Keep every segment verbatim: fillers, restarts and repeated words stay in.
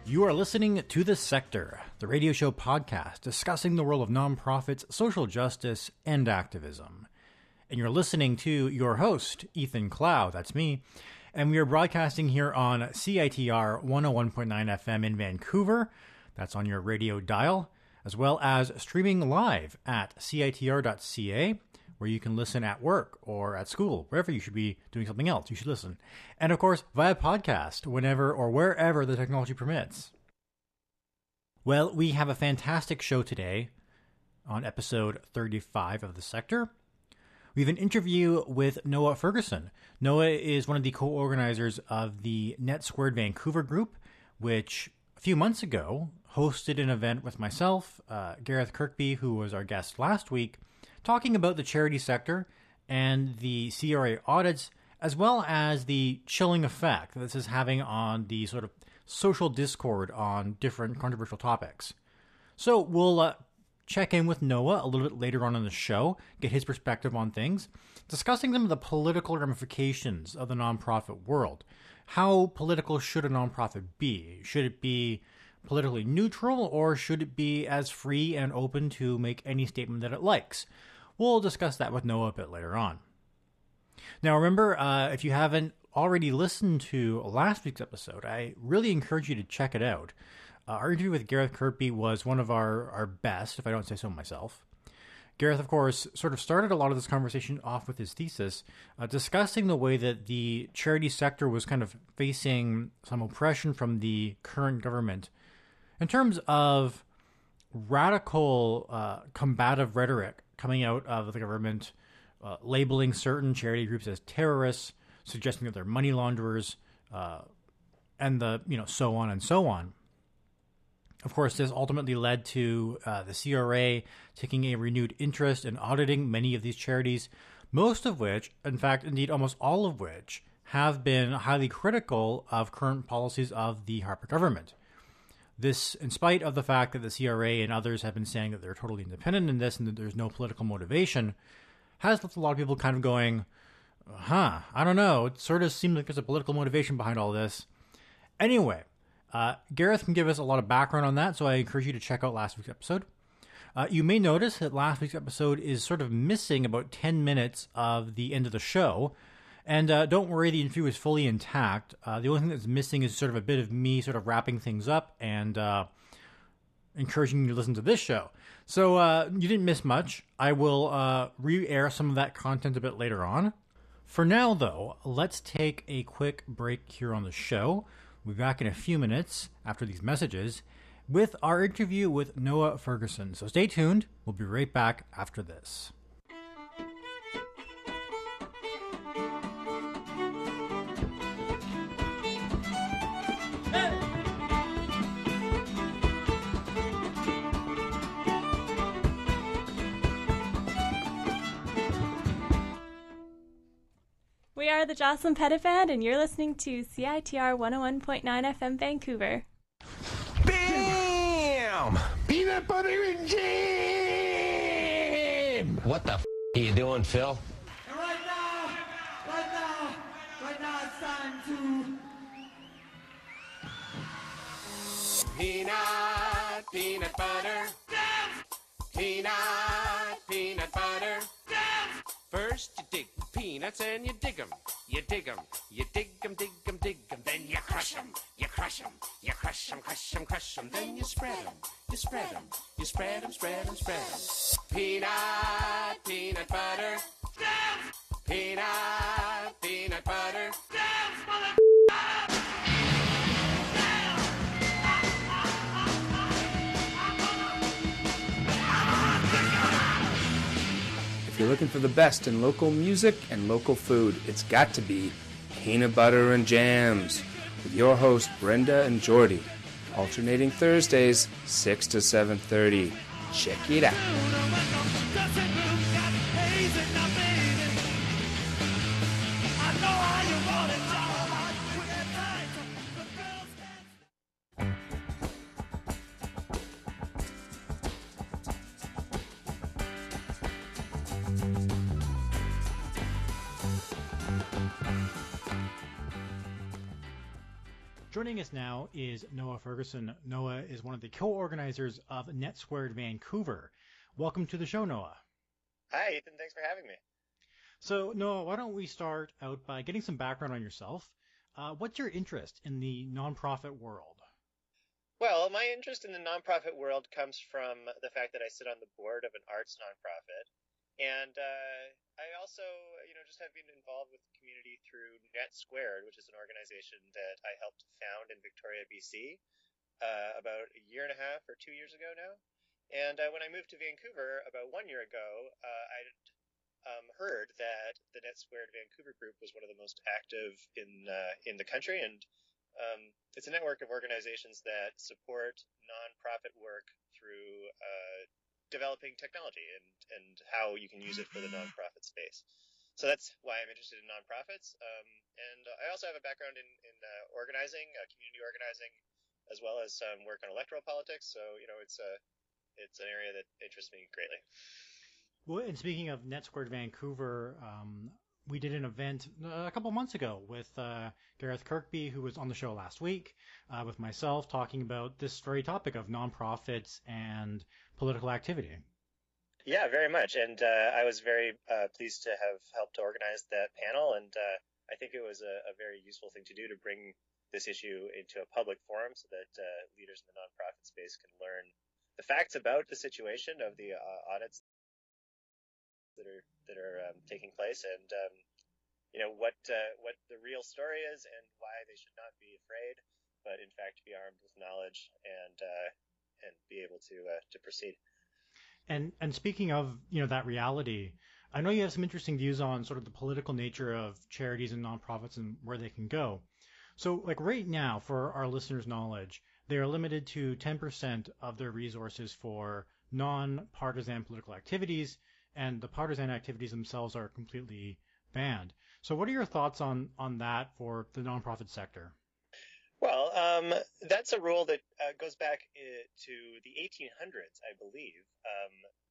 You are listening to The Sector, the radio show podcast discussing the world of nonprofits, social justice, and activism. And you're listening to your host, Ethan Clow, that's me, and we are broadcasting here on C I T R one oh one point nine F M in Vancouver, that's on your radio dial, as well as streaming live at C I T R dot C A, where you can listen at work or at school, wherever you should be doing something else, you should listen. And of course, via podcast, whenever or wherever the technology permits. Well, we have a fantastic show today on episode thirty-five of The Sector. We have an interview with Noah Ferguson. Noah is one of the co-organizers of the Net Squared Vancouver group, which a few months ago hosted an event with myself, uh, Gareth Kirkby, who was our guest last week, talking about the charity sector and the C R A audits, as well as the chilling effect that this is having on the sort of social discord on different controversial topics. So we'll uh, check in with Noah a little bit later on in the show, get his perspective on things, discussing some of the political ramifications of the nonprofit world. How political should a nonprofit be? Should it be politically neutral, or should it be as free and open to make any statement that it likes? We'll discuss that with Noah a bit later on. Now, remember, uh, if you haven't already listened to last week's episode, I really encourage you to check it out. Uh, our interview with Gareth Kirkby was one of our, our best, if I don't say so myself. Gareth, of course, sort of started a lot of this conversation off with his thesis, uh, discussing the way that the charity sector was kind of facing some oppression from the current government in terms of radical uh, combative rhetoric coming out of the government, uh, labeling certain charity groups as terrorists, suggesting that they're money launderers, uh, and the you know so on and so on. Of course, this ultimately led to uh, the C R A taking a renewed interest in auditing many of these charities, most of which, in fact, indeed almost all of which, have been highly critical of current policies of the Harper government. This, in spite of the fact that the C R A and others have been saying that they're totally independent in this and that there's no political motivation, has left a lot of people kind of going, huh, I don't know, it sort of seems like there's a political motivation behind all this. Anyway, uh, Gareth can give us a lot of background on that, so I encourage you to check out last week's episode. Uh, you may notice that last week's episode is sort of missing about ten minutes of the end of the show. And uh, don't worry, the interview is fully intact. Uh, the only thing that's missing is sort of a bit of me sort of wrapping things up and uh, encouraging you to listen to this show. So uh, you didn't miss much. I will uh, re-air some of that content a bit later on. For now, though, let's take a quick break here on the show. We'll be back in a few minutes after these messages with our interview with Noah Ferguson. So stay tuned. We'll be right back after this. We are the Jocelyn Pettit Band, and you're listening to C I T R one oh one point nine F M Vancouver. Bam! Peanut butter and jam! What the f*** are you doing, Phil? And right now, right now, right now it's time to... Peanut, peanut butter. Jam! Peanut, peanut butter. Jam! First you dig peanuts and you dig 'em. You dig 'em, you dig 'em, dig 'em, dig 'em. Then you crush 'em, you crush 'em, you crush 'em, crush 'em, crush 'em. Then you spread 'em, you spread 'em, you spread 'em, spread 'em, spread 'em. Peanut, peanut butter. Jam! Peanut, peanut butter. Jam! Mother If you're looking for the best in local music and local food, it's got to be Peanut Butter and Jams with your host Brenda and Jordy, alternating Thursdays six to seven thirty. Check it out. Joining us now is Noah Ferguson. Noah is one of the co-organizers of Net Squared Vancouver. Welcome to the show, Noah. Hi, Ethan. Thanks for having me. So, Noah, why don't we start out by getting some background on yourself? Uh, what's your interest in the nonprofit world? Well, my interest in the nonprofit world comes from the fact that I sit on the board of an arts nonprofit. And uh, I also, you know, just have been involved with the community through Net Squared, which is an organization that I helped found in Victoria, B C, uh, about a year and a half or two years ago now. And uh, when I moved to Vancouver about one year ago, uh, I um, heard that the Net Squared Vancouver group was one of the most active in uh, in the country, and um, it's a network of organizations that support nonprofit work through uh, developing technology and, and how you can use it for the nonprofit space. So that's why I'm interested in nonprofits. Um, and I also have a background in, in uh, organizing, uh, community organizing, as well as some work on electoral politics. So, you know, it's a, it's an area that interests me greatly. Well, and speaking of Net Squared Vancouver, um, we did an event a couple months ago with uh, Gareth Kirkby, who was on the show last week, uh, with myself, talking about this very topic of nonprofits and political activity. Yeah, very much. And uh, I was very uh, pleased to have helped to organize that panel. And uh, I think it was a, a very useful thing to do to bring this issue into a public forum so that uh, leaders in the nonprofit space can learn the facts about the situation of the uh, audits that are that are um, taking place, and um, you know what uh, what the real story is, and why they should not be afraid, but in fact be armed with knowledge and uh, and be able to uh, to proceed. And and speaking of you know that reality, I know you have some interesting views on sort of the political nature of charities and nonprofits and where they can go. So like right now, for our listeners' knowledge, they are limited to ten percent of their resources for non-partisan political activities, and the partisan activities themselves are completely banned. So what are your thoughts on, on that for the nonprofit sector? Well, um, that's a rule that uh, goes back uh, to the eighteen hundreds, I believe. Um,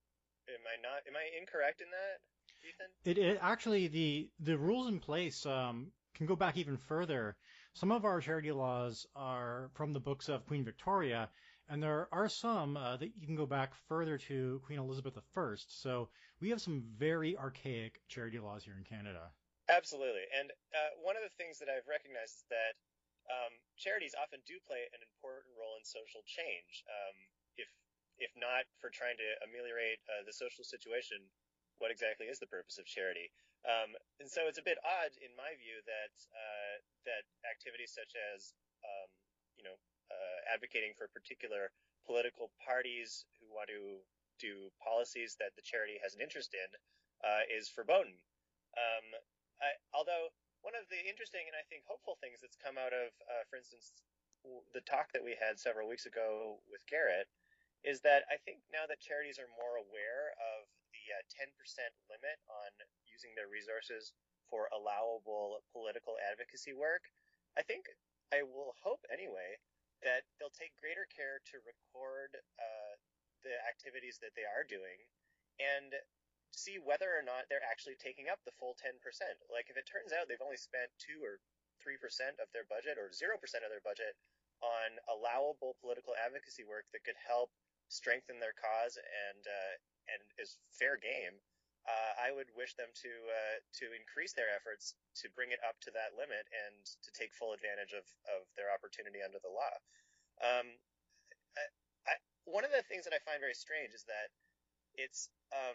am I not? Am I incorrect in that, Ethan? It, it actually the the rules in place um, can go back even further. Some of our charity laws are from the books of Queen Victoria, and there are some uh, that you can go back further to Queen Elizabeth the First. So we have some very archaic charity laws here in Canada. Absolutely. And uh, one of the things that I've recognized is that um, charities often do play an important role in social change. Um, if if not for trying to ameliorate uh, the social situation, what exactly is the purpose of charity? Um, and so it's a bit odd, in my view, that uh, that activities such as um, you know uh, advocating for particular political parties who want to do policies that the charity has an interest in uh, is verboten. Um, I, although one of the interesting and I think hopeful things that's come out of, uh, for instance, the talk that we had several weeks ago with Garrett is that I think now that charities are more aware of the uh, ten percent limit on using their resources for allowable political advocacy work, I think I will hope anyway that they'll take greater care to record uh, the activities that they are doing and see whether or not they're actually taking up the full ten percent. Like if it turns out they've only spent two or three percent of their budget or zero percent of their budget on allowable political advocacy work that could help strengthen their cause and uh, and is fair game, uh, I would wish them to uh, to increase their efforts to bring it up to that limit and to take full advantage of, of their opportunity under the law. Um, I, I, one of the things that I find very strange is that it's um,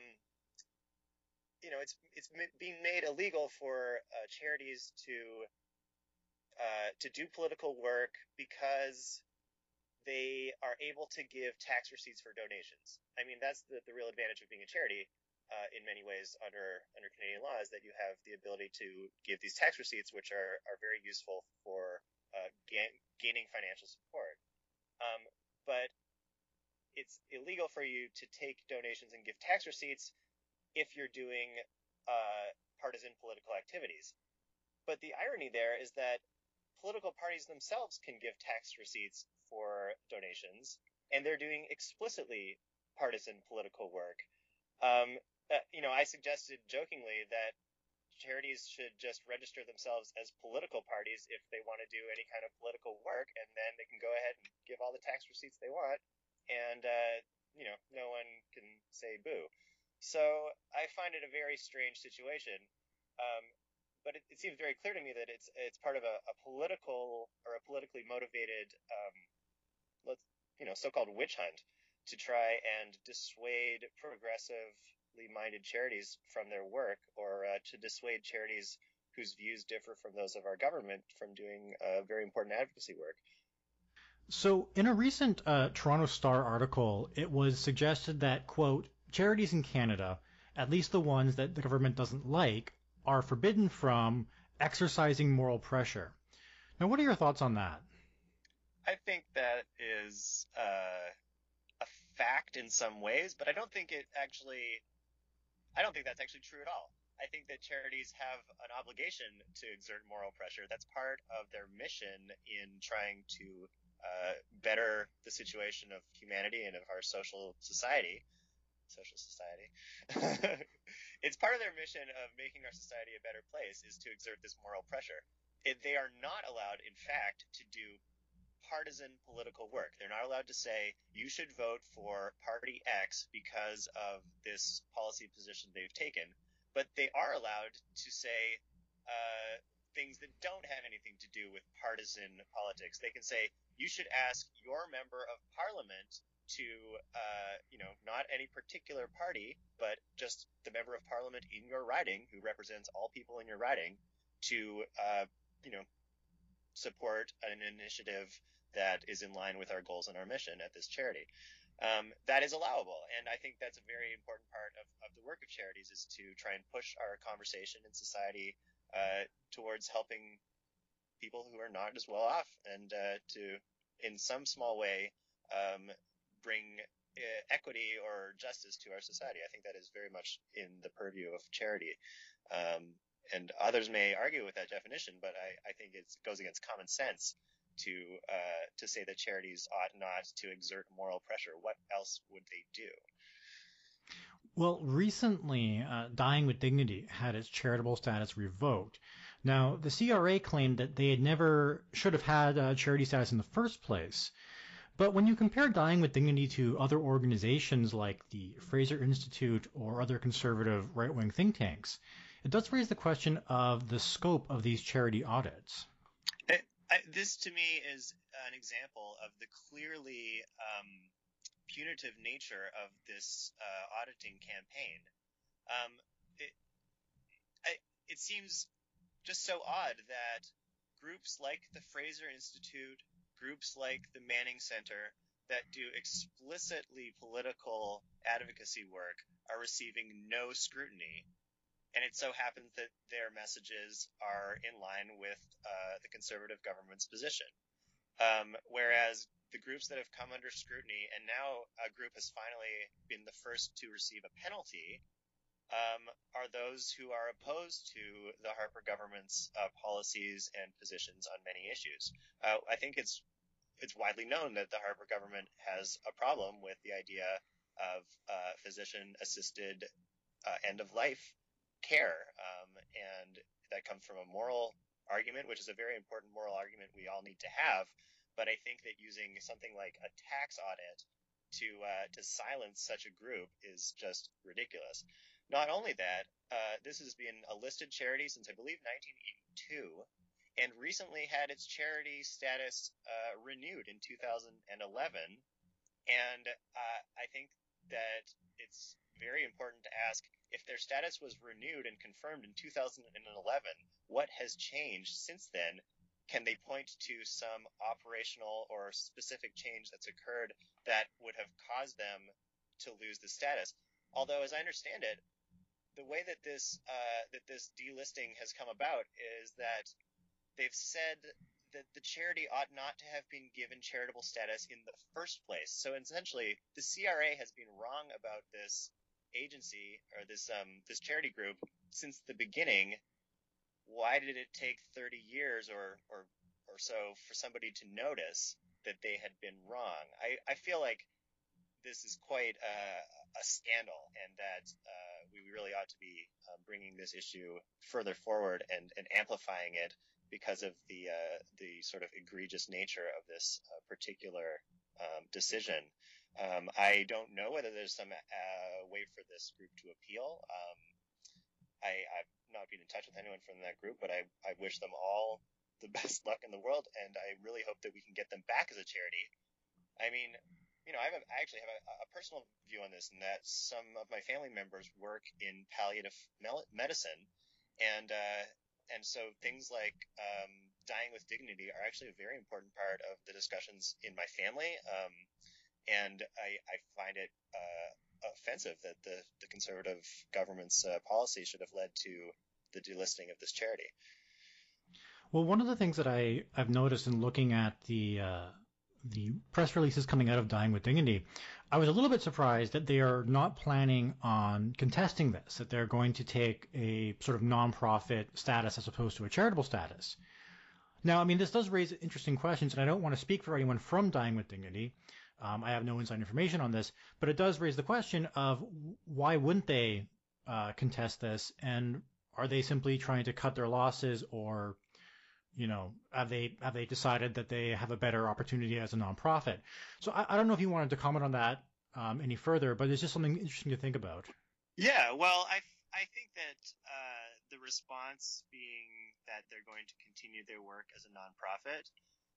you know it's it's being made illegal for uh, charities to uh, to do political work because they are able to give tax receipts for donations. I mean, that's the, the real advantage of being a charity uh, in many ways under under Canadian law is that you have the ability to give these tax receipts, which are, are very useful for uh, ga- gaining financial support. Um, but it's illegal for you to take donations and give tax receipts if you're doing uh, partisan political activities. But the irony there is that political parties themselves can give tax receipts for donations, and they're doing explicitly partisan political work. Um, uh, you know, I suggested jokingly that charities should just register themselves as political parties if they want to do any kind of political work, and then they can go ahead and give all the tax receipts they want, and uh, you know, no one can say boo. So I find it a very strange situation, um, but it, it seems very clear to me that it's it's part of a, a political or a politically motivated, um, let's you know, so-called witch hunt to try and dissuade progressive minded charities from their work, or uh, to dissuade charities whose views differ from those of our government from doing uh, very important advocacy work. So in a recent uh, Toronto Star article, it was suggested that, quote, charities in Canada, at least the ones that the government doesn't like, are forbidden from exercising moral pressure. Now, what are your thoughts on that? I think that is uh, a fact in some ways, but I don't think it actually I don't think that's actually true at all. I think that charities have an obligation to exert moral pressure. That's part of their mission in trying to uh, better the situation of humanity and of our social society. Social society. It's part of their mission of making our society a better place is to exert this moral pressure. It, they are not allowed, in fact, to do partisan political work. They're not allowed to say, you should vote for party X because of this policy position they've taken, but they are allowed to say uh, things that don't have anything to do with partisan politics. They can say, you should ask your member of parliament to, uh, you know, not any particular party, but just the member of parliament in your riding who represents all people in your riding to, uh, you know, support an initiative that is in line with our goals and our mission at this charity. Um, that is allowable, and I think that's a very important part of, of the work of charities is to try and push our conversation in society uh, towards helping people who are not as well off, and uh, to, in some small way, um, bring uh, equity or justice to our society. I think that is very much in the purview of charity. Um, and others may argue with that definition, but I, I think it goes against common sense to uh, to say that charities ought not to exert moral pressure. What else would they do? Well, recently, uh, Dying with Dignity had its charitable status revoked. Now, the C R A claimed that they had never should have had uh, charity status in the first place. But when you compare Dying with Dignity to other organizations like the Fraser Institute or other conservative right-wing think tanks, it does raise the question of the scope of these charity audits. It, I, this, to me, is an example of the clearly um, punitive nature of this uh, auditing campaign. Um, it, I, it seems just so odd that groups like the Fraser Institute, groups like the Manning Center that do explicitly political advocacy work are receiving no scrutiny. And it so happens that their messages are in line with uh, the conservative government's position. Um, whereas the groups that have come under scrutiny, and now a group has finally been the first to receive a penalty, um, are those who are opposed to the Harper government's uh, policies and positions on many issues. Uh, I think it's it's widely known that the Harper government has a problem with the idea of uh, physician-assisted uh, end-of-life care, um, and that comes from a moral argument, which is a very important moral argument we all need to have. But I think that using something like a tax audit to uh, to silence such a group is just ridiculous. Not only that, uh, this has been a listed charity since I believe nineteen eighty-two, and recently had its charity status uh, renewed in two thousand eleven. And uh, I think that it's very important to ask, if their status was renewed and confirmed in two thousand eleven, what has changed since then? Can they point to some operational or specific change that's occurred that would have caused them to lose the status? Although, as I understand it, the way that this uh, that this delisting has come about is that they've said that the charity ought not to have been given charitable status in the first place. So essentially, the C R A has been wrong about this agency or this um, this charity group since the beginning. Why did it take thirty years or, or or so for somebody to notice that they had been wrong? I, I feel like this is quite a, a scandal, and that uh, we we really ought to be um, bringing this issue further forward and, and amplifying it because of the uh, the sort of egregious nature of this uh, particular um, decision. Um, I don't know whether there's some uh, way for this group to appeal. Um, I, I've not been in touch with anyone from that group, but I, I wish them all the best luck in the world, and I really hope that we can get them back as a charity. I mean, you know, I, have a, I actually have a, a personal view on this, in that some of my family members work in palliative medicine, and uh, and so things like um, dying with dignity are actually a very important part of the discussions in my family, um, and I, I find it uh, offensive that the, the conservative government's uh, policy should have led to the delisting of this charity. Well, one of the things that I, I've noticed in looking at the uh, the press releases coming out of Dying with Dignity, I was a little bit surprised that they are not planning on contesting this, that they're going to take a sort of nonprofit status as opposed to a charitable status. Now, I mean, this does raise interesting questions, and I don't want to speak for anyone from Dying with Dignity. Um, I have no inside information on this, but it does raise the question of why wouldn't they uh, contest this, and are they simply trying to cut their losses, or you know, have they have they decided that they have a better opportunity as a nonprofit? So I, I don't know if you wanted to comment on that um, any further, but it's just something interesting to think about. Yeah, well, I, I think that uh, the response being that they're going to continue their work as a nonprofit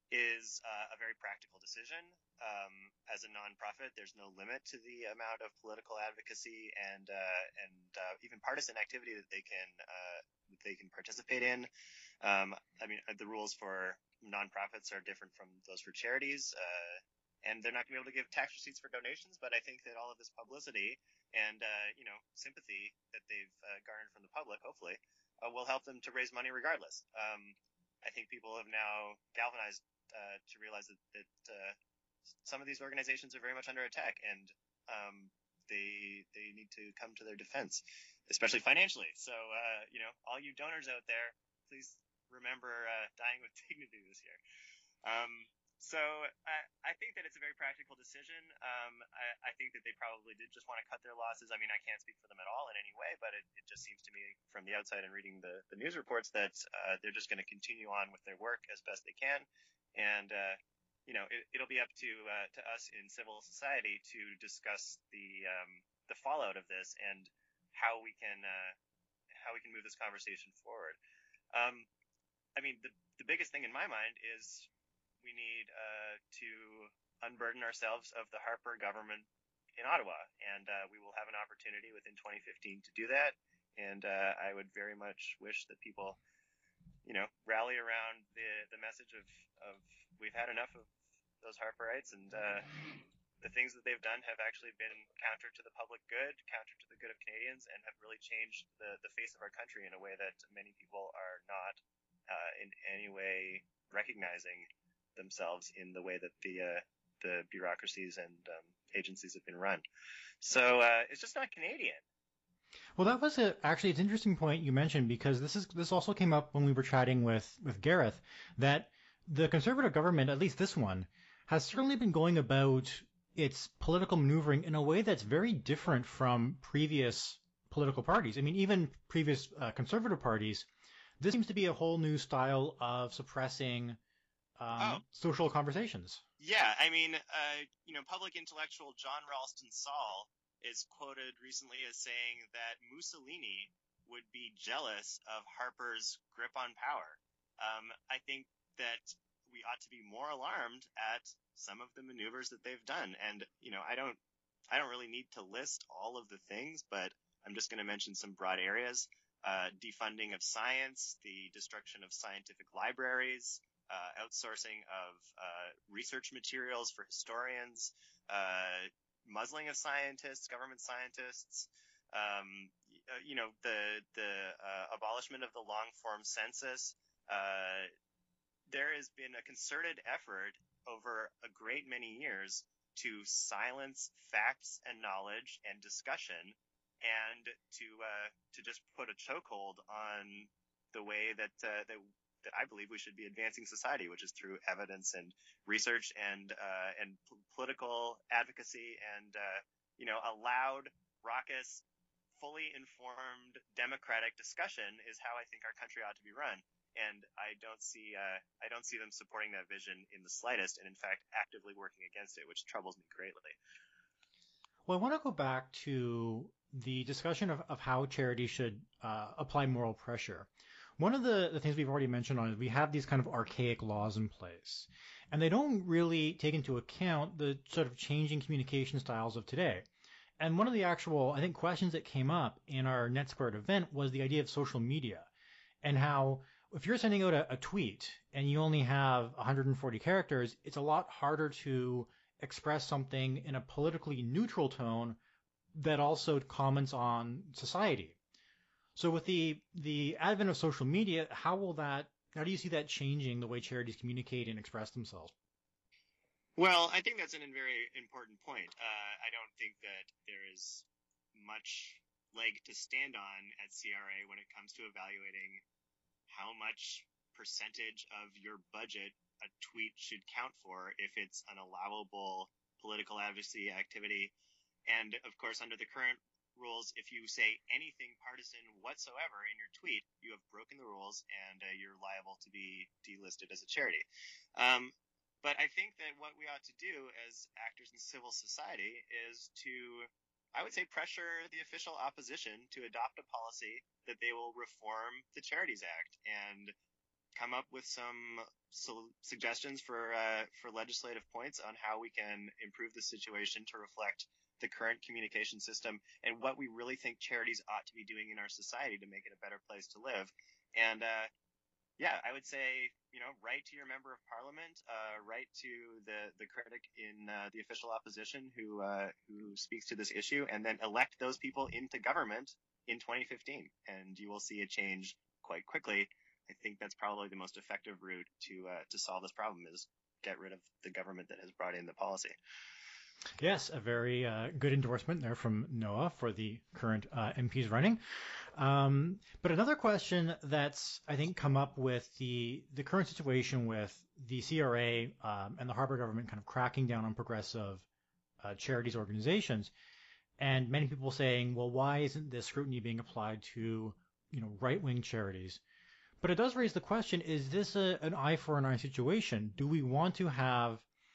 is uh, a very practical decision. Um, as a nonprofit, there's no limit to the amount of political advocacy and uh, and uh, even partisan activity that they can uh, that they can participate in. Um, I mean, the rules for nonprofits are different from those for charities, uh, and they're not going to be able to give tax receipts for donations. But I think that all of this publicity and uh, you know sympathy that they've uh, garnered from the public, hopefully, uh, will help them to raise money regardless. Um, I think people have now galvanized uh, to realize that, that uh, some of these organizations are very much under attack, and um, they they need to come to their defense, especially financially. So uh, you know, all you donors out there, please remember uh, Dying with Dignity this year. Um, so I, I think that it's a very practical decision. Um, I, I think that they probably did just want to cut their losses. I mean, I can't speak for them at all in any way, but it, it just seems to me from the outside and reading the, the news reports that uh, they're just going to continue on with their work as best they can. And, uh, you know, it, it'll be up to uh, to us in civil society to discuss the um, the fallout of this and how we can uh, how we can move this conversation forward. Um, I mean, the the biggest thing in my mind is we need uh, to unburden ourselves of the Harper government in Ottawa, and uh, we will have an opportunity within twenty fifteen to do that. And uh, I would very much wish that people, you know, rally around the the message of, of we've had enough of those Harperites, and uh, the things that they've done have actually been counter to the public good, counter to the good of Canadians, and have really changed the, the face of our country in a way that many people are not uh, in any way recognizing themselves in the way that the uh, the bureaucracies and um, agencies have been run. So uh, it's just not Canadian. Well, that was a, actually, it's an interesting point you mentioned, because this is this also came up when we were chatting with, with Gareth, that the Conservative government, at least this one, has certainly been going about its political maneuvering in a way that's very different from previous political parties. I mean, even previous uh, Conservative parties, this seems to be a whole new style of suppressing um, oh. social conversations. Yeah, I mean, uh, you know, public intellectual John Ralston Saul is quoted recently as saying that Mussolini would be jealous of Harper's grip on power. Um, I think that we ought to be more alarmed at some of the maneuvers that they've done. And, you know, I don't, I don't really need to list all of the things, but I'm just going to mention some broad areas. Uh, defunding of science, the destruction of scientific libraries, uh, outsourcing of, uh, research materials for historians, uh, muzzling of scientists, government scientists, um, you know, the, the, uh, abolishment of the long form census. Uh, there has been a concerted effort over a great many years to silence facts and knowledge and discussion, and to uh, to just put a chokehold on the way that uh, that that I believe we should be advancing society, which is through evidence and research and uh, and p- political advocacy and uh, you know, a loud, raucous, fully informed democratic discussion is how I think our country ought to be run. And I don't see uh, I don't see them supporting that vision in the slightest, and in fact actively working against it, which troubles me greatly. Well, I want to go back to the discussion of, of how charities should uh, apply moral pressure. One of the, the things we've already mentioned on is we have these kind of archaic laws in place, and they don't really take into account the sort of changing communication styles of today. And one of the actual, I think, questions that came up in our NetSquared event was the idea of social media and how if you're sending out a, a tweet and you only have one hundred forty characters, it's a lot harder to express something in a politically neutral tone that also comments on society. So with the the advent of social media, how will that, how do you see that changing the way charities communicate and express themselves? Well, I think that's a very important point. Uh, I don't think that there is much leg to stand on at C R A when it comes to evaluating how much percentage of your budget a tweet should count for if it's an allowable political advocacy activity. And of course, under the current rules, if you say anything partisan whatsoever in your tweet, you have broken the rules and uh, you're liable to be delisted as a charity. Um, but I think that what we ought to do as actors in civil society is to, I would say, pressure the official opposition to adopt a policy that they will reform the Charities Act and come up with some su- suggestions for uh, for legislative points on how we can improve the situation to reflect the current communication system and what we really think charities ought to be doing in our society to make it a better place to live. And uh, yeah, I would say, you know, write to your member of parliament, uh, write to the, the critic in uh, the official opposition who uh, who speaks to this issue, and then elect those people into government in twenty fifteen, and you will see a change quite quickly. I think that's probably the most effective route to uh, to solve this problem is get rid of the government that has brought in the policy. Yes, a very uh, good endorsement there from Noah for the current uh, M Ps running. Um, but another question that's, I think, come up with the the current situation with the C R A um, and the Harper government kind of cracking down on progressive uh, charities organizations, and many people saying, well, why isn't this scrutiny being applied to, you know, right-wing charities? But it does raise the question, is this a, an eye for an eye situation? Do we want to have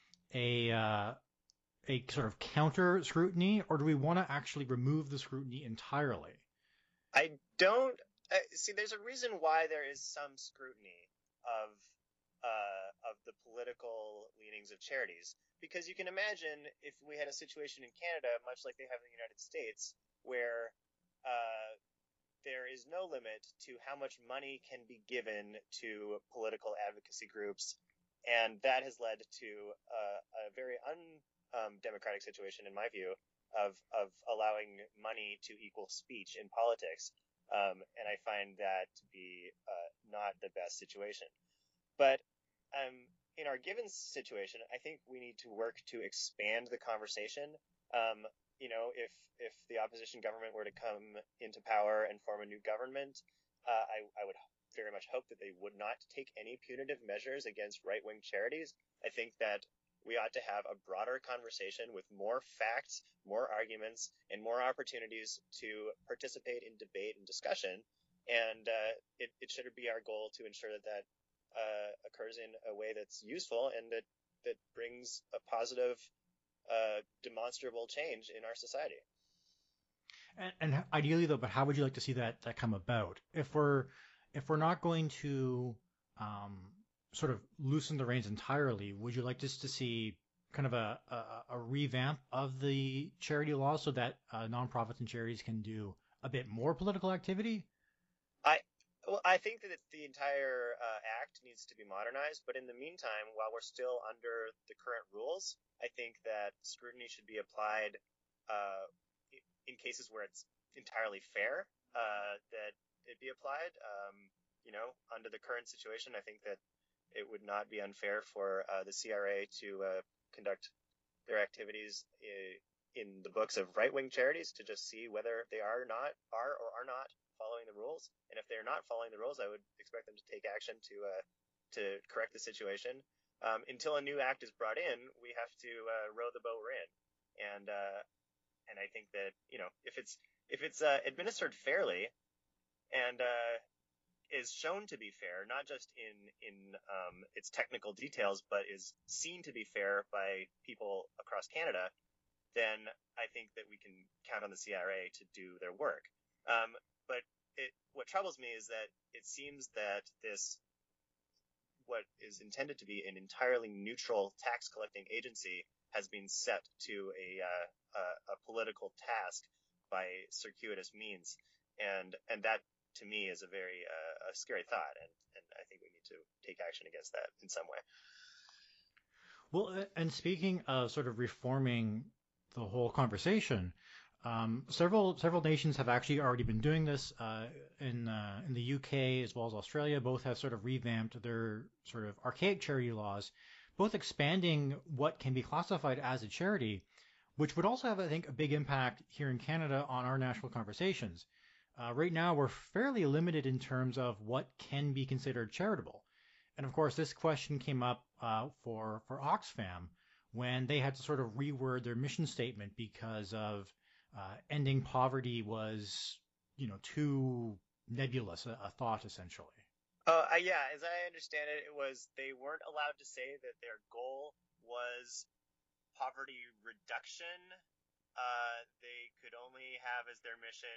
a uh, a sort of counter scrutiny, or do we want to actually remove the scrutiny entirely? I don't uh, see. There's a reason why there is some scrutiny of uh, of the political leanings of charities, because you can imagine if we had a situation in Canada, much like they have in the United States, where uh, there is no limit to how much money can be given to political advocacy groups, and that has led to uh, a very un Um, democratic situation, in my view, of of allowing money to equal speech in politics, um, and I find that to be uh, not the best situation. But um, in our given situation, I think we need to work to expand the conversation. Um, you know, if if the opposition government were to come into power and form a new government, uh, I, I would very much hope that they would not take any punitive measures against right-wing charities. I think that we ought to have a broader conversation with more facts, more arguments, and more opportunities to participate in debate and discussion. And uh, it, it should be our goal to ensure that that uh, occurs in a way that's useful and that, that brings a positive, uh, demonstrable change in our society. And, and ideally, though, but how would you like to see that, that come about? If we're if we're not going to um, sort of loosen the reins entirely, would you like just to see kind of a, a, a revamp of the charity law so that uh, nonprofits and charities can do a bit more political activity? I well, I think that the entire uh, act needs to be modernized, but in the meantime, while we're still under the current rules, I think that scrutiny should be applied uh, in cases where it's entirely fair uh, that it be applied. Um, you know, under the current situation, I think that it would not be unfair for uh, the C R A to uh, conduct their activities I- in the books of right-wing charities to just see whether they are not are or are not following the rules. And if they're not following the rules, I would expect them to take action to uh, to correct the situation. Um, until a new act is brought in, we have to uh, row the boat we're in. And uh, and I think that, you know, if it's if it's uh, administered fairly and uh, is shown to be fair, not just in in um, its technical details, but is seen to be fair by people across Canada, then I think that we can count on the C R A to do their work. Um, but it, what troubles me is that it seems that this, what is intended to be an entirely neutral tax collecting agency, has been set to a, uh, a, a political task by circuitous means, and and that to me is a very uh, a scary thought, and, and I think we need to take action against that in some way. Well, and speaking of sort of reforming the whole conversation, um, several several nations have actually already been doing this. Uh, in uh, in the U K as well as Australia, both have sort of revamped their sort of archaic charity laws, both expanding what can be classified as a charity, which would also have, I think, a big impact here in Canada on our national conversations. Uh, right now, we're fairly limited in terms of what can be considered charitable. And of course, this question came up uh, for, for Oxfam when they had to sort of reword their mission statement because of uh, ending poverty was, you know, too nebulous a, a thought, essentially. Uh, I, yeah, as I understand it, it was they weren't allowed to say that their goal was poverty reduction. Uh, they could only have as their mission,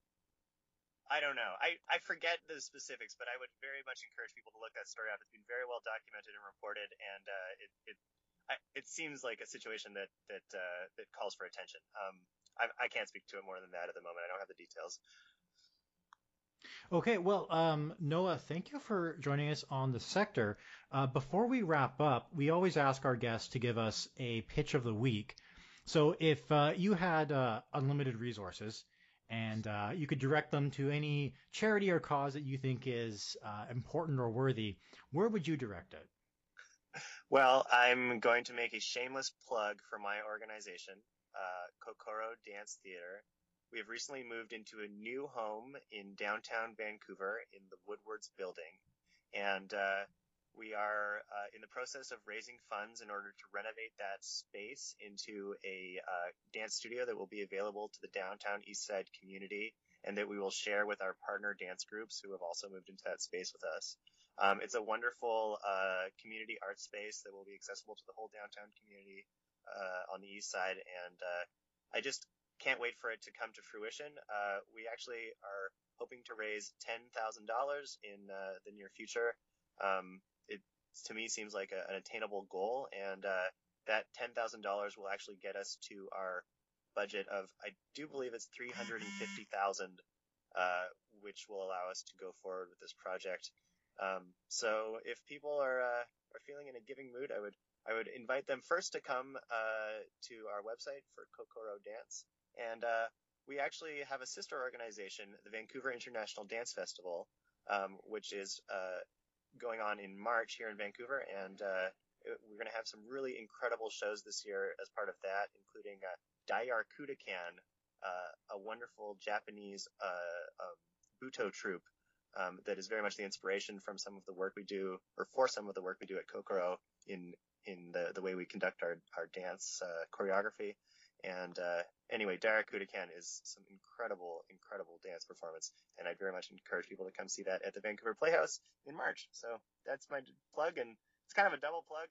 I don't know. I, I forget the specifics, but I would very much encourage people to look that story up. It's been very well documented and reported, and uh, it it I, it seems like a situation that that uh, that calls for attention. Um, I, I can't speak to it more than that at the moment. I don't have the details. Okay, well, um, Noah, thank you for joining us on The Sector. Uh, before we wrap up, we always ask our guests to give us a pitch of the week. So if uh, you had uh, unlimited resources and uh, you could direct them to any charity or cause that you think is uh, important or worthy, where would you direct it? Well, I'm going to make a shameless plug for my organization, uh, Kokoro Dance Theater. We have recently moved into a new home in downtown Vancouver in the Woodwards building, and uh, we are uh, in the process of raising funds in order to renovate that space into a uh, dance studio that will be available to the downtown East Side community, and that we will share with our partner dance groups who have also moved into that space with us. Um, it's a wonderful uh, community art space that will be accessible to the whole downtown community uh, on the East Side, and uh, I just can't wait for it to come to fruition. Uh, we actually are hoping to raise ten thousand dollars in uh, the near future. Um, it, to me, seems like a, an attainable goal, and uh, that ten thousand dollars will actually get us to our budget of, I do believe it's three hundred fifty thousand dollars, uh, which will allow us to go forward with this project. Um, so if people are uh, are feeling in a giving mood, I would I would invite them first to come uh, to our website for Kokoro Dance. And uh, we actually have a sister organization, the Vancouver International Dance Festival, um, which is uh, going on in March here in Vancouver. And uh, we're going to have some really incredible shows this year as part of that, including uh, Dayar Kudakan, uh, a wonderful Japanese uh, um, Buto troupe um, that is very much the inspiration from some of the work we do, or for some of the work we do at Kokoro in in the, the way we conduct our, our dance uh, choreography. And uh, anyway, Dayar Kudakan is some incredible, incredible dance performance, and I'd very much encourage people to come see that at the Vancouver Playhouse in March. So that's my plug, and it's kind of a double plug.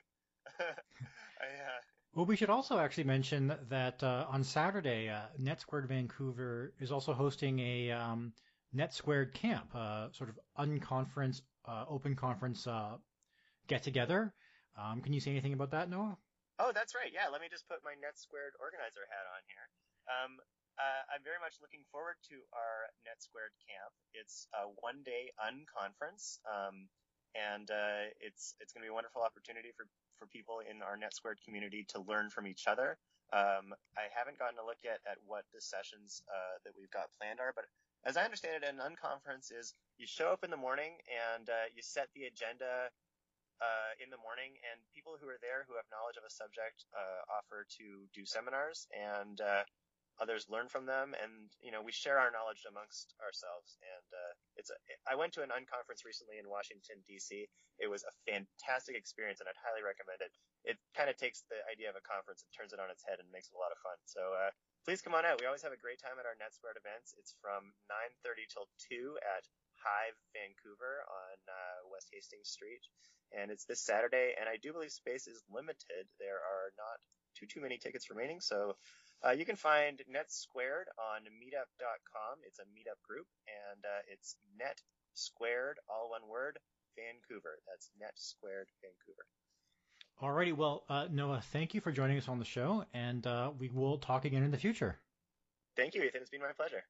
I, uh... Well, we should also actually mention that uh, on Saturday, uh, NetSquared Vancouver is also hosting a um, NetSquared camp, uh, sort of unconference, uh, open conference uh, get-together. Um, can you say anything about that, Noah? Oh, that's right. Yeah, let me just put my NetSquared organizer hat on here. Um, uh, I'm very much looking forward to our NetSquared camp. It's a one-day unconference, um, and uh, it's it's going to be a wonderful opportunity for, for people in our NetSquared community to learn from each other. Um, I haven't gotten a look yet at what the sessions uh, that we've got planned are, but as I understand it, an unconference is you show up in the morning and uh, you set the agenda Uh, in the morning, and people who are there who have knowledge of a subject uh, offer to do seminars, and uh, others learn from them, and you know, we share our knowledge amongst ourselves. And uh, it's a, I went to an unconference recently in Washington D C. It was a fantastic experience, and I'd highly recommend it. It kind of takes the idea of a conference and turns it on its head and makes it a lot of fun. So uh, please come on out. We always have a great time at our NetSquared events. It's from nine thirty till two at Hive Vancouver on uh, West Hastings Street, and it's this Saturday. And I do believe space is limited. There are not too too many tickets remaining, so. Uh, you can find NetSquared on meetup dot com. It's a meetup group, and uh, it's NetSquared, all one word, Vancouver. That's NetSquared Vancouver. Alrighty, well, uh, Noah, thank you for joining us on the show, and uh, we will talk again in the future. Thank you, Ethan. It's been my pleasure.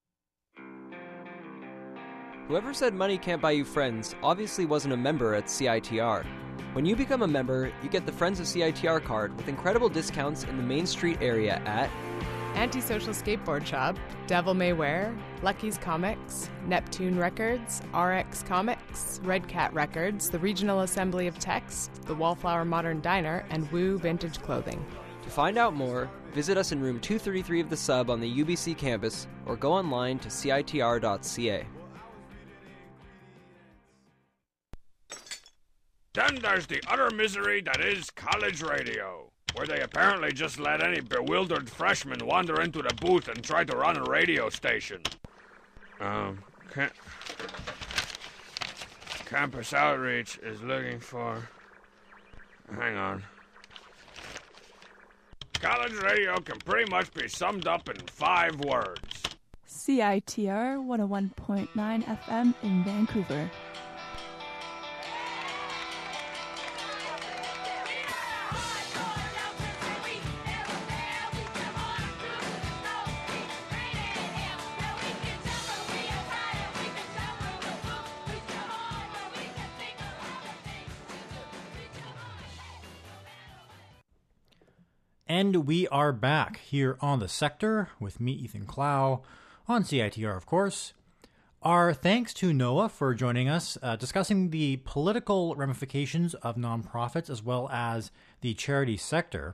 Whoever said money can't buy you friends obviously wasn't a member at C I T R. When you become a member, you get the Friends of C I T R card with incredible discounts in the Main Street area at Antisocial Skateboard Shop, Devil May Wear, Lucky's Comics, Neptune Records, R X Comics, Red Cat Records, the Regional Assembly of Text, the Wallflower Modern Diner, and Woo Vintage Clothing. To find out more, visit us in room two thirty-three of the Sub on the U B C campus or go online to C I T R dot C A. Then there's the utter misery that is college radio, where they apparently just let any bewildered freshman wander into the booth and try to run a radio station. Um, cam- Campus Outreach is looking for... Hang on. College radio can pretty much be summed up in five words. C I T R one oh one point nine F M in Vancouver. And we are back here on The Sector with me, Ethan Clow, on C I T R, of course. Our thanks to Noah for joining us, uh, discussing the political ramifications of nonprofits as well as the charity sector.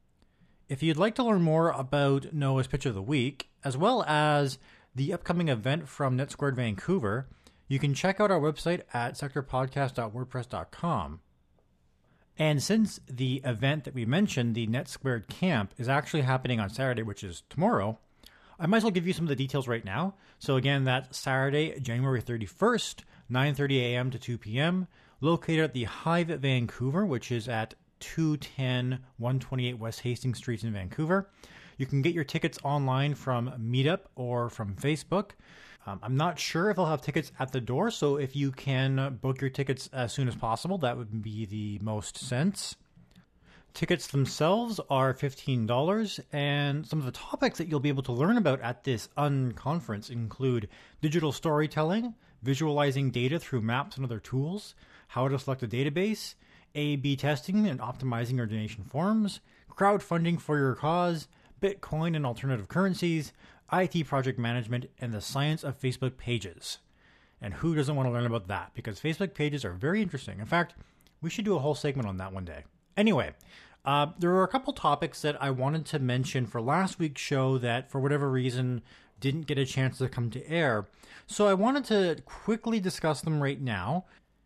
If you'd like to learn more about Noah's Pitch of the Week, as well as the upcoming event from NetSquared Vancouver, you can check out our website at sector podcast dot wordpress dot com. And since the event that we mentioned, the NetSquared Camp, is actually happening on Saturday, which is tomorrow, I might as well give you some of the details right now. So again, that's Saturday, January thirty-first, nine thirty a.m. to two p.m., located at the Hive at Vancouver, which is at two ten, one twenty-eight West Hastings Street in Vancouver. You can get your tickets online from Meetup or from Facebook. Um, I'm not sure if I'll have tickets at the door, so if you can book your tickets as soon as possible, that would be the most sense. Tickets themselves are fifteen dollars, and some of the topics that you'll be able to learn about at this unconference include digital storytelling, visualizing data through maps and other tools, how to select a database, A B testing and optimizing your donation forms, crowdfunding for your cause, Bitcoin and alternative currencies, I T project management, and the science of Facebook pages. And who doesn't want to learn about that? Because Facebook pages are very interesting. In fact, we should do a whole segment on that one day. Anyway, uh, there were a couple topics that I wanted to mention for last week's show that, for whatever reason, didn't get a chance to come to air. So I wanted to quickly discuss them right now,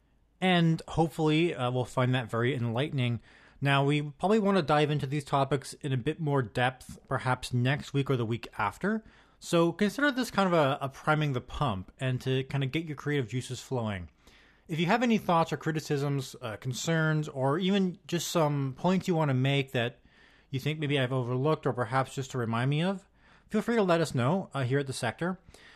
and hopefully uh, we'll find that very enlightening. Now, we probably want to dive into these topics in a bit more depth, perhaps next week or the week after. So consider this kind of a, a priming the pump and to kind of get your creative juices flowing. If you have any thoughts or criticisms, uh, concerns, or even just some points you want to make that you think maybe I've overlooked or perhaps just to remind me of, feel free to let us know uh, here at The Sector.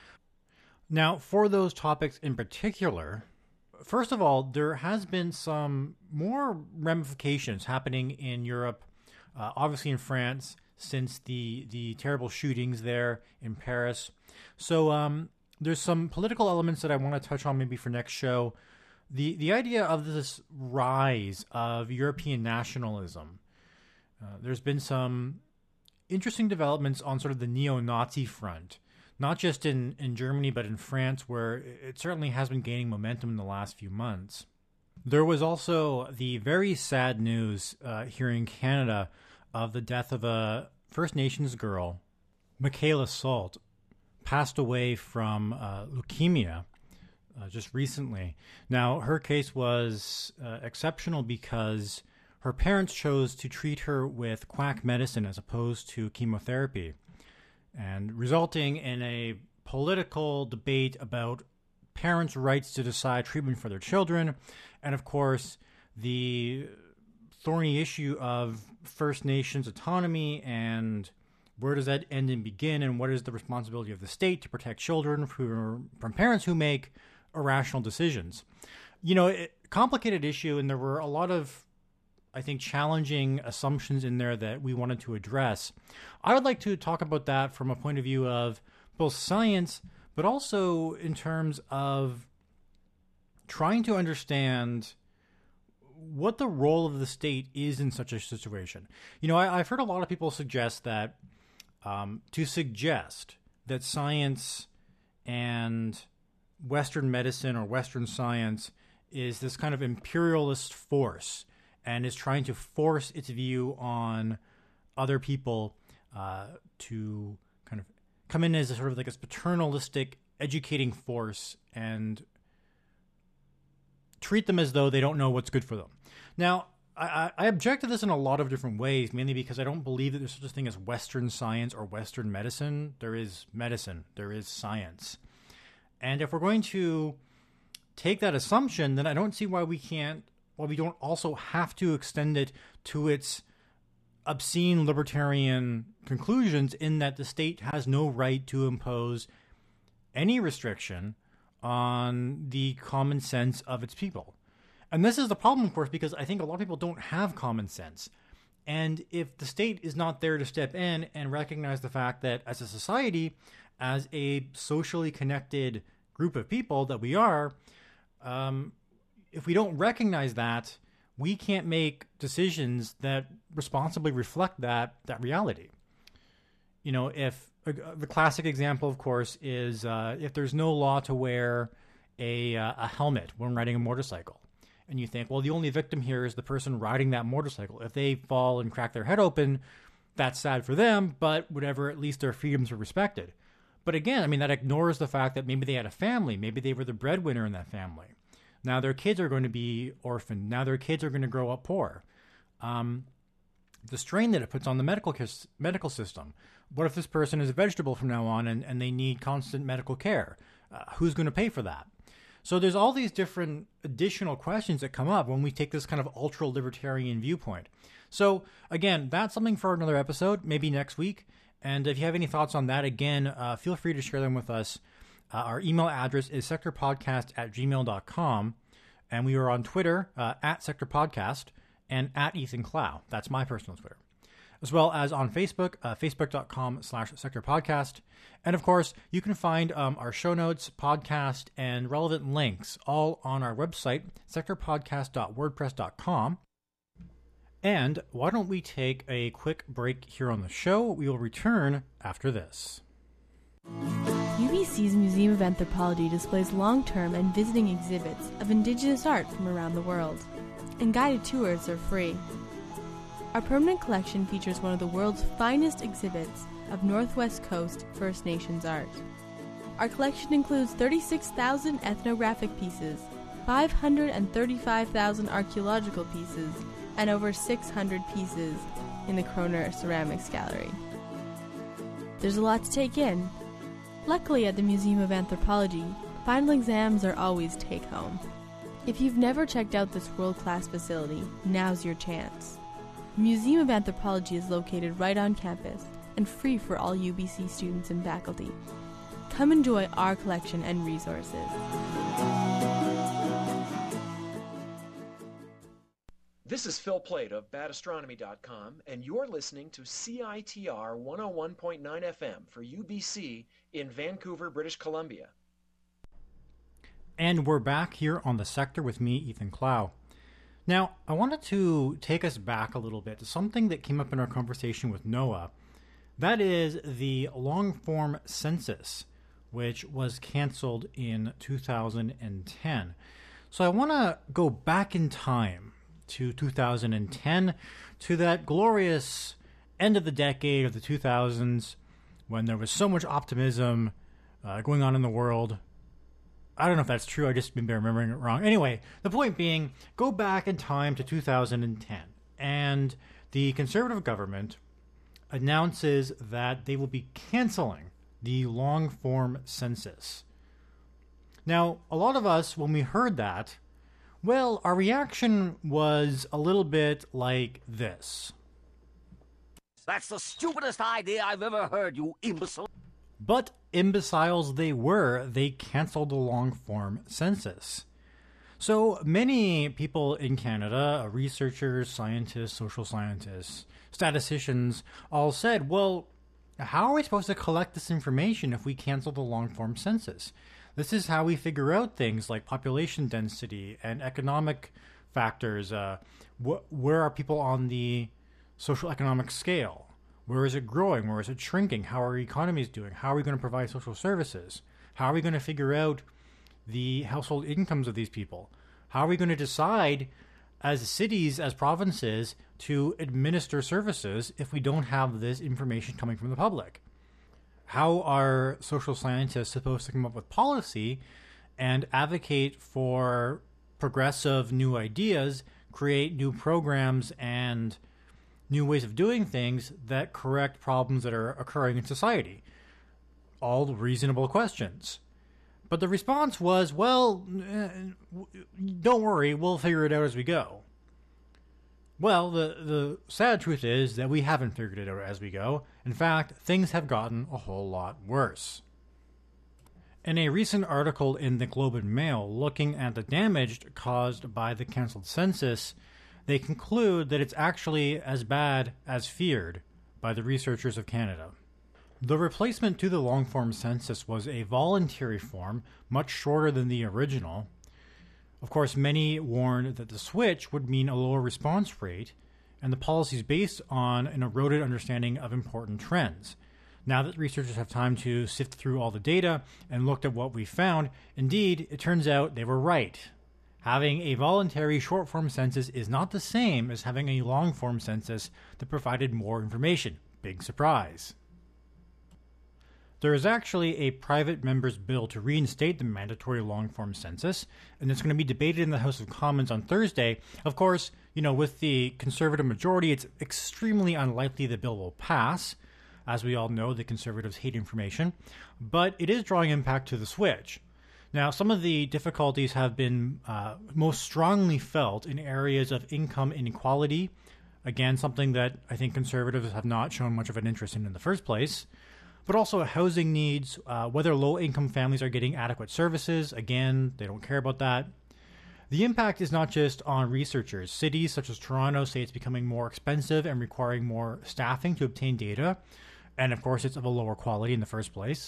Now, for those topics in particular, first of all, there has been some more ramifications happening in Europe, uh, obviously in France, since the, the terrible shootings there in Paris. So um, there's some political elements that I want to touch on maybe for next show. The, the idea of this rise of European nationalism. Uh, there's been some interesting developments on sort of the neo-Nazi front. Not just in, in Germany, but in France, where it certainly has been gaining momentum in the last few months. There was also the very sad news uh, here in Canada of the death of a First Nations girl Michaela Salt passed away from uh, leukemia uh, just recently. Now, her case was uh, exceptional because her parents chose to treat her with quack medicine as opposed to chemotherapy, and resulting in a political debate about parents' rights to decide treatment for their children, and of course, the thorny issue of First Nations autonomy and where does that end and begin, and what is the responsibility of the state to protect children from, from parents who make irrational decisions. You know, it, complicated issue, and there were a lot of, I think, challenging assumptions in there that we wanted to address. I would like to talk about that from a point of view of both science, but also in terms of trying to understand what the role of the state is in such a situation. You know, I, I've heard a lot of people suggest that um, to suggest that science and Western medicine or Western science is this kind of imperialist force and is trying to force its view on other people uh, to kind of come in as a sort of like a paternalistic educating force and treat them as though they don't know what's good for them. Now, I, I object to this in a lot of different ways, mainly because I don't believe that there's such a thing as Western science or Western medicine. There is medicine. There is science. And if we're going to take that assumption, then I don't see why we can't, why we don't also have to extend it to its obscene libertarian conclusions, in that the state has no right to impose any restriction on the common sense of its people. And this is the problem, of course, because I think a lot of people don't have common sense. And if the state is not there to step in and recognize the fact that as a society, as a socially connected group of people that we are, um, if we don't recognize that, we can't make decisions that responsibly reflect that that reality. You know, if uh, the classic example, of course, is uh, if there's no law to wear a uh, a helmet when riding a motorcycle, and you think, well, the only victim here is the person riding that motorcycle. If they fall and crack their head open, that's sad for them, but whatever, at least their freedoms are respected. But again, I mean, that ignores the fact that maybe they had a family, maybe they were the breadwinner in that family. Now their kids are going to be orphaned. Now their kids are going to grow up poor. Um, the strain that it puts on the medical kis- medical system. What if this person is a vegetable from now on and, and they need constant medical care? Uh, who's going to pay for that? So there's all these different additional questions that come up when we take this kind of ultra-libertarian viewpoint. So again, that's something for another episode, maybe next week. And if you have any thoughts on that, again, uh, feel free to share them with us. Uh, our email address is sectorpodcast at gmail dot com. And we are on Twitter, uh, at sectorpodcast, and at Ethan Clow. That's my personal Twitter. As well as on Facebook, uh, facebook.com slash sectorpodcast. And of course, you can find um, our show notes, podcast, and relevant links all on our website, sectorpodcast dot wordpress dot com. And why don't we take a quick break here on the show? We will return after this. U B C's Museum of Anthropology displays long-term and visiting exhibits of Indigenous art from around the world, and guided tours are free. Our permanent collection features one of the world's finest exhibits of Northwest Coast First Nations art. Our collection includes thirty-six thousand ethnographic pieces, five hundred thirty-five thousand archaeological pieces, and over six hundred pieces in the Kroner Ceramics Gallery. There's a lot to take in. Luckily, at the Museum of Anthropology, final exams are always take-home. If you've never checked out this world-class facility, now's your chance. The Museum of Anthropology is located right on campus and free for all U B C students and faculty. Come enjoy our collection and resources. This is Phil Plait of bad astronomy dot com, and you're listening to C I T R one oh one point nine F M for U B C in Vancouver, British Columbia. And we're back here on The Sector with me, Ethan Clow. Now, I wanted to take us back a little bit to something that came up in our conversation with Noah. That is the long-form census, which was canceled in two thousand ten. So I want to go back in time to two thousand ten, to that glorious end of the decade of the two thousands, when there was so much optimism uh, going on in the world. I don't know if that's true. I just been remembering it wrong. Anyway, the point being, go back in time to two thousand ten, and the Conservative government announces that they will be canceling the long-form census. Now, a lot of us, when we heard that, well, our reaction was a little bit like this. That's the stupidest idea I've ever heard, you imbecile. But imbeciles they were, they canceled the long-form census. So many people in Canada, researchers, scientists, social scientists, statisticians, all said, well, how are we supposed to collect this information if we cancel the long-form census? This is how we figure out things like population density and economic factors. Uh, wh- where are people on the social economic scale? Where is it growing? Where is it shrinking? How are economies doing? How are we going to provide social services? How are we going to figure out the household incomes of these people? How are we going to decide as cities, as provinces, to administer services if we don't have this information coming from the public? How are social scientists supposed to come up with policy and advocate for progressive new ideas, create new programs and new ways of doing things that correct problems that are occurring in society? All reasonable questions. But the response was, well, don't worry, we'll figure it out as we go. Well, the, the sad truth is that we haven't figured it out as we go. In fact, things have gotten a whole lot worse. In a recent article in the Globe and Mail looking at the damage caused by the cancelled census, they conclude that it's actually as bad as feared by the researchers of Canada. The replacement to the long-form census was a voluntary form, much shorter than the original. Of course, many warned that the switch would mean a lower response rate, and the policy is based on an eroded understanding of important trends. Now that researchers have time to sift through all the data and looked at what we found, indeed, it turns out they were right. Having a voluntary short-form census is not the same as having a long-form census that provided more information. Big surprise. There is actually a private member's bill to reinstate the mandatory long-form census, and it's going to be debated in the House of Commons on Thursday. Of course, you know, with the Conservative majority, it's extremely unlikely the bill will pass. As we all know, the Conservatives hate information, but it is drawing impact to the switch. Now, some of the difficulties have been uh, most strongly felt in areas of income inequality. Again, something that I think Conservatives have not shown much of an interest in in the first place. But also housing needs, uh, whether low-income families are getting adequate services. Again, they don't care about that. The impact is not just on researchers. Cities such as Toronto say it's becoming more expensive and requiring more staffing to obtain data. And of course, it's of a lower quality in the first place.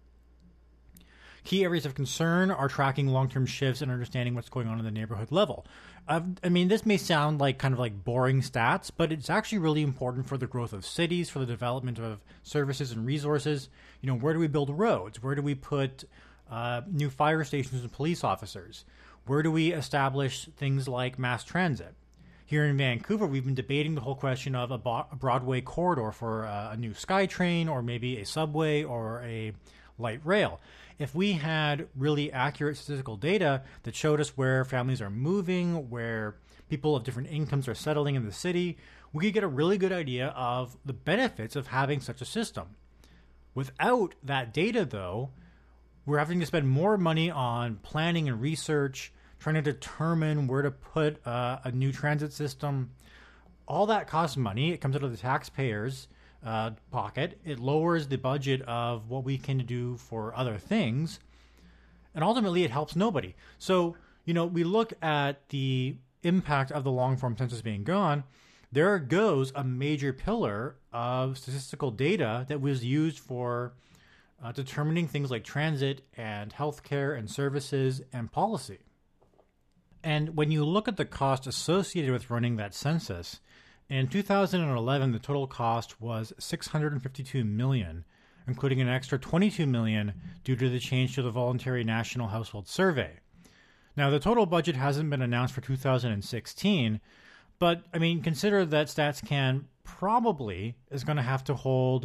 Key areas of concern are tracking long-term shifts and understanding what's going on in the neighborhood level. Uh, I mean, this may sound like kind of like boring stats, but it's actually really important for the growth of cities, for the development of services and resources. You know, where do we build roads? Where do we put uh, new fire stations and police officers? Where do we establish things like mass transit? Here in Vancouver, we've been debating the whole question of a, bo- a Broadway corridor for uh, a new SkyTrain, or maybe a subway or a light rail. If we had really accurate statistical data that showed us where families are moving, where people of different incomes are settling in the city, we could get a really good idea of the benefits of having such a system. Without that data, though, we're having to spend more money on planning and research, trying to determine where to put uh, a new transit system. All that costs money. It comes out of the taxpayers' Uh, pocket. It lowers the budget of what we can do for other things, and ultimately it helps nobody. So, you know, we look at the impact of the long-form census being gone. There goes a major pillar of statistical data that was used for uh, determining things like transit and healthcare and services and policy. And when you look at the cost associated with running that census, in two thousand eleven, the total cost was six hundred fifty-two million dollars, including an extra twenty-two million dollars due to the change to the voluntary National Household Survey. Now, the total budget hasn't been announced for two thousand sixteen, but, I mean, consider that StatsCan probably is going to have to hold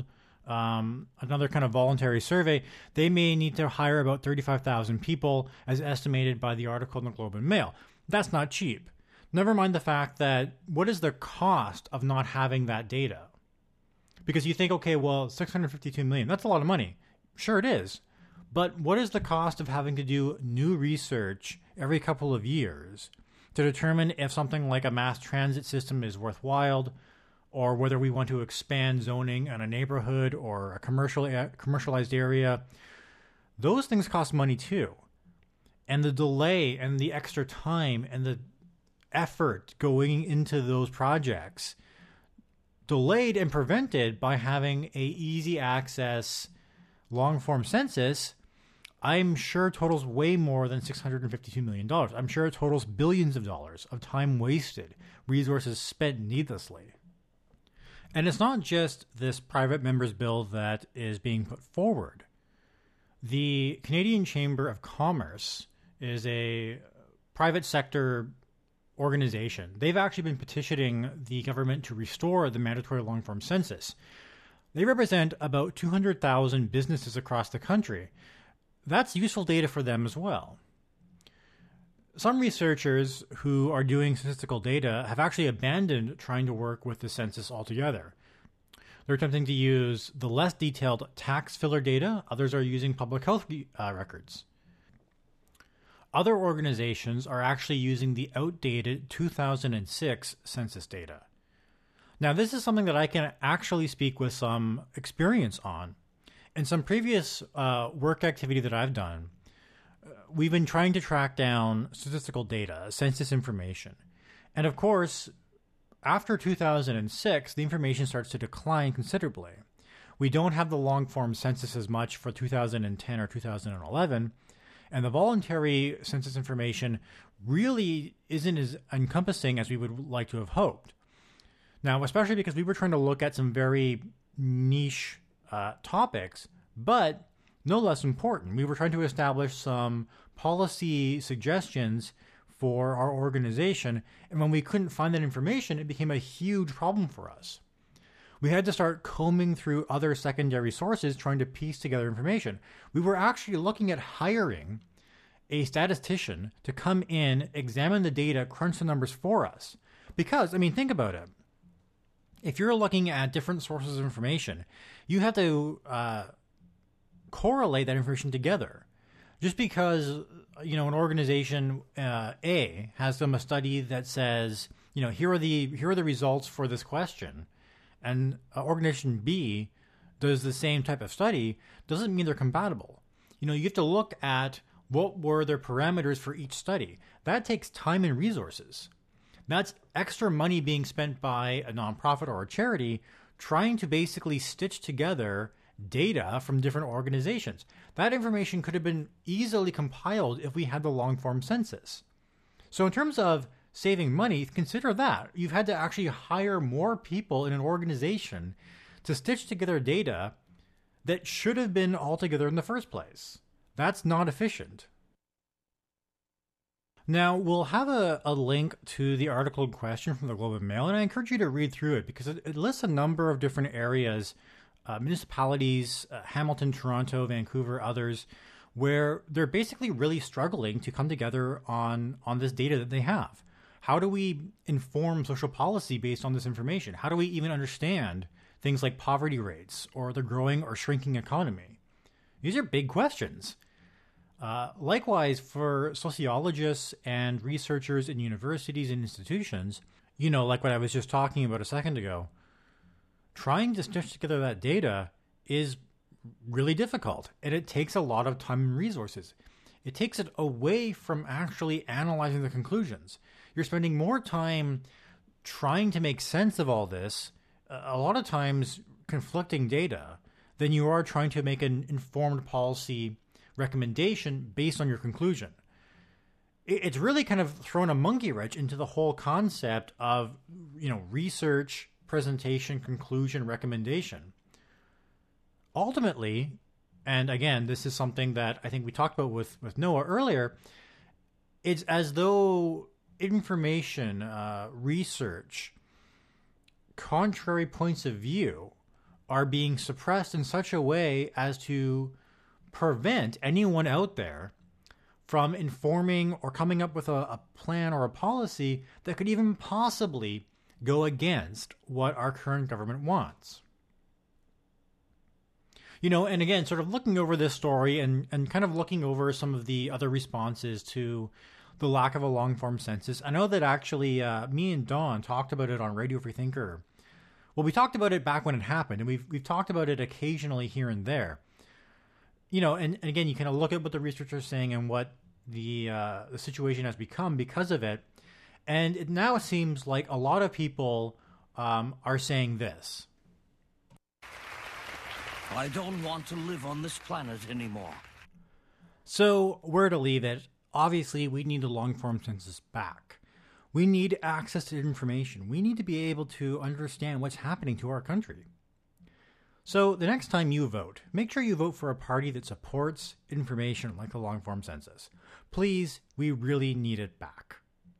um, another kind of voluntary survey, they may need to hire about thirty-five thousand people, as estimated by the article in the Globe and Mail. That's not cheap. Never mind the fact that what is the cost of not having that data? Because you think, okay, well, six hundred fifty-two million, that's a lot of money. Sure it is. But what is the cost of having to do new research every couple of years to determine if something like a mass transit system is worthwhile, or whether we want to expand zoning in a neighborhood or a commercial commercialized area? Those things cost money too. And the delay and the extra time and the effort going into those projects, delayed and prevented by having a easy access long form census, I'm sure totals way more than six hundred fifty-two million dollars. I'm sure it totals billions of dollars of time wasted, resources spent needlessly. And it's not just this private member's bill that is being put forward. The Canadian Chamber of Commerce is a private sector organization. They've actually been petitioning the government to restore the mandatory long-form census. They represent about two hundred thousand businesses across the country. That's useful data for them as well. Some researchers who are doing statistical data have actually abandoned trying to work with the census altogether. They're attempting to use the less detailed tax filler data. Others are using public health uh, records. Other organizations are actually using the outdated two thousand six census data. Now, this is something that I can actually speak with some experience on. In some previous uh, work activity that I've done, uh, we've been trying to track down statistical data, census information. And of course, after two thousand six, the information starts to decline considerably. We don't have the long-form census as much for two thousand ten or two thousand eleven, and the voluntary census information really isn't as encompassing as we would like to have hoped. Now, especially because we were trying to look at some very niche uh, topics, but no less important. We were trying to establish some policy suggestions for our organization, and when we couldn't find that information, it became a huge problem for us. We had to start combing through other secondary sources trying to piece together information. We were actually looking at hiring a statistician to come in, examine the data, crunch the numbers for us. Because, I mean, think about it. If you're looking at different sources of information, you have to uh, correlate that information together. Just because, you know, an organization uh, A has done a study that says, you know, here are the here are the results for this question, and uh, organization B does the same type of study, doesn't mean they're compatible. You know, you have to look at what were their parameters for each study. That takes time and resources. That's extra money being spent by a nonprofit or a charity trying to basically stitch together data from different organizations. That information could have been easily compiled if we had the long-form census. So in terms of saving money, consider that. You've had to actually hire more people in an organization to stitch together data that should have been all together in the first place. That's not efficient. Now, we'll have a, a link to the article in question from the Globe and Mail, and I encourage you to read through it because it, it lists a number of different areas, uh, municipalities, uh, Hamilton, Toronto, Vancouver, others, where they're basically really struggling to come together on, on this data that they have. How do we inform social policy based on this information? How do we even understand things like poverty rates or the growing or shrinking economy? These are big questions. Uh, likewise, for sociologists and researchers in universities and institutions, you know, like what I was just talking about a second ago, trying to stitch together that data is really difficult, and it takes a lot of time and resources. It takes it away from actually analyzing the conclusions. You're spending more time trying to make sense of all this, a lot of times conflicting data, than you are trying to make an informed policy recommendation based on your conclusion. It's really kind of thrown a monkey wrench into the whole concept of, you know, research, presentation, conclusion, recommendation. Ultimately, and again, this is something that I think we talked about with, with Noah earlier, it's as though information, uh, research, contrary points of view are being suppressed in such a way as to prevent anyone out there from informing or coming up with a, a plan or a policy that could even possibly go against what our current government wants. You know, and again, sort of looking over this story and, and kind of looking over some of the other responses to the lack of a long-form census, I know that actually uh, me and Dawn talked about it on Radio Free Thinker. Well, we talked about it back when it happened, and we've we've talked about it occasionally here and there. You know, and, and again, you kind of look at what the researchers are saying and what the uh, the situation has become because of it, and it now seems like a lot of people um, are saying this. I don't want to live on this planet anymore. So, where to leave it? Obviously, we need the long-form census back. We need access to information. We need to be able to understand what's happening to our country. So, the next time you vote, make sure you vote for a party that supports information like the long-form census. Please, we really need it back.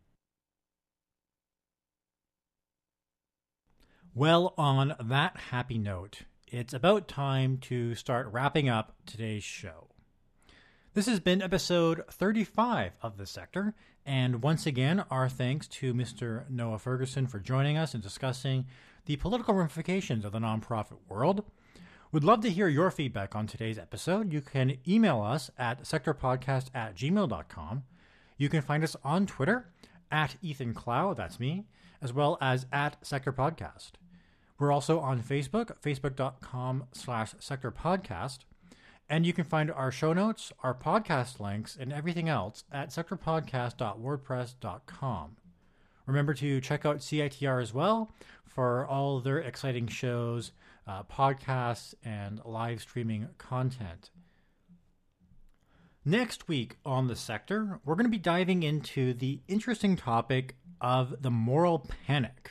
Well, on that happy note, it's about time to start wrapping up today's show. This has been episode thirty-five of The Sector, and once again, our thanks to Mister Noah Ferguson for joining us and discussing the political ramifications of the nonprofit world. We'd love to hear your feedback on today's episode. You can email us at sectorpodcast at gmail dot com. You can find us on Twitter at Ethan Clow, that's me, as well as at Sector Podcast. We're also on Facebook, facebook.com slash Sector Podcast. And you can find our show notes, our podcast links, and everything else at sector podcast dot wordpress dot com. Remember to check out C I T R as well for all their exciting shows, uh, podcasts, and live streaming content. Next week on The Sector, we're going to be diving into the interesting topic of the moral panic.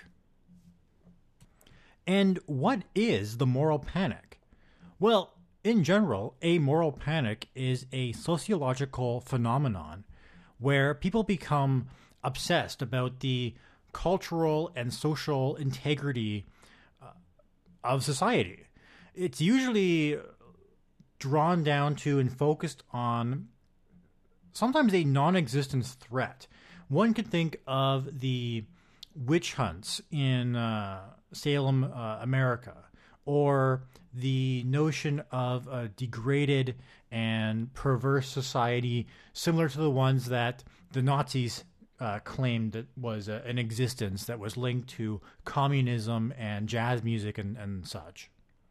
And what is the moral panic? Well, in general, a moral panic is a sociological phenomenon where people become obsessed about the cultural and social integrity uh, of society. It's usually drawn down to and focused on sometimes a non-existent threat. One could think of the witch hunts in uh, Salem, uh, America, or the notion of a degraded and perverse society similar to the ones that the Nazis uh, claimed that was uh, an existence that was linked to communism and jazz music and, and such.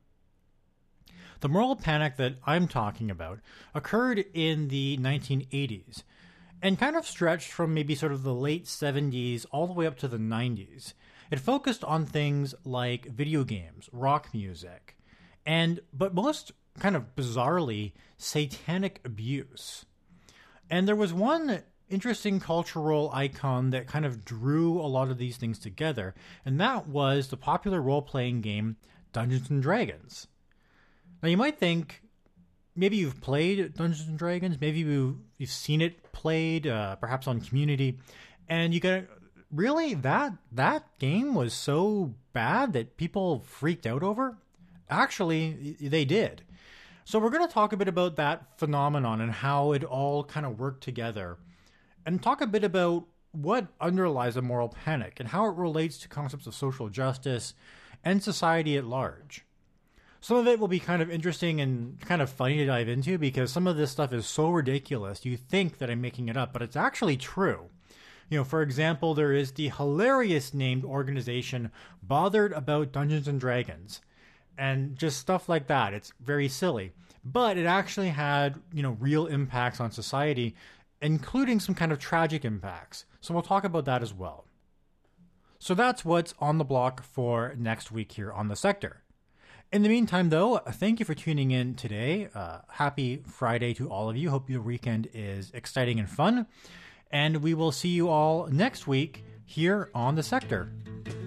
The moral panic that I'm talking about occurred in the nineteen eighties and kind of stretched from maybe sort of the late seventies all the way up to the nineties. It focused on things like video games, rock music, and, but most kind of bizarrely, satanic abuse. And there was one interesting cultural icon that kind of drew a lot of these things together, and that was the popular role-playing game Dungeons and Dragons. Now you might think, maybe you've played Dungeons and Dragons, maybe you've, you've seen it played, uh, perhaps on Community, and you get really, that that game was so bad that people freaked out over? Actually, they did. So we're going to talk a bit about that phenomenon and how it all kind of worked together, and talk a bit about what underlies a moral panic and how it relates to concepts of social justice and society at large. Some of it will be kind of interesting and kind of funny to dive into because some of this stuff is so ridiculous you think that I'm making it up, but it's actually true. You know, for example, there is the hilarious named organization Bothered About Dungeons and Dragons, and just stuff like that. It's very silly, but it actually had, you know, real impacts on society, including some kind of tragic impacts. So we'll talk about that as well. So that's what's on the block for next week here on The Sector. In the meantime, though, thank you for tuning in today. Uh, happy Friday to all of you. Hope your weekend is exciting and fun. And we will see you all next week here on The Sector.